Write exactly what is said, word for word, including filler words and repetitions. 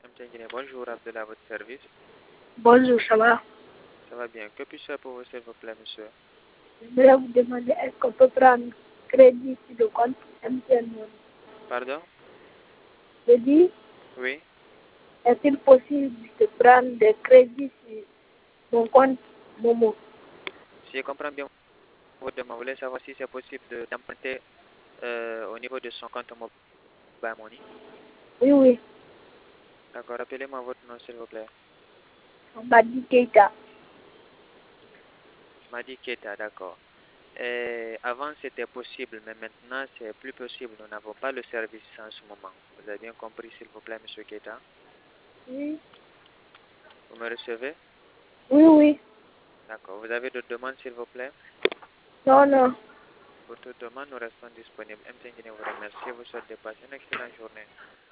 Bonjour, Abdel, à votre service. Bonjour, ça va? Ça va bien. Que puis-je faire pour vous, s'il vous plaît, monsieur? J'aimerais vous demander est-ce qu'on peut prendre crédit sur le compte M T N Money? Pardon? Je dis, Oui. est-il possible de prendre des crédits sur mon compte Momo? Si je comprends bien votre demande, vous voulez savoir si c'est possible de- d'emprunter euh, au niveau de son compte Mobile Money. Oui, oui, D'accord. Rappelez-moi votre nom, s'il vous plaît. Madi Keita. Madi Keta, d'accord. Et avant, c'était possible, mais maintenant, c'est plus possible. Nous n'avons pas le service en ce moment. Vous avez bien compris, s'il vous plaît, monsieur Keta? Oui, Vous me recevez? oui, oui. D'accord. Vous avez d'autres demandes, s'il vous plaît? Non, non. Pour toute demande, nous restons disponibles. M T N vous remercie et vous souhaite de passer une excellente journée.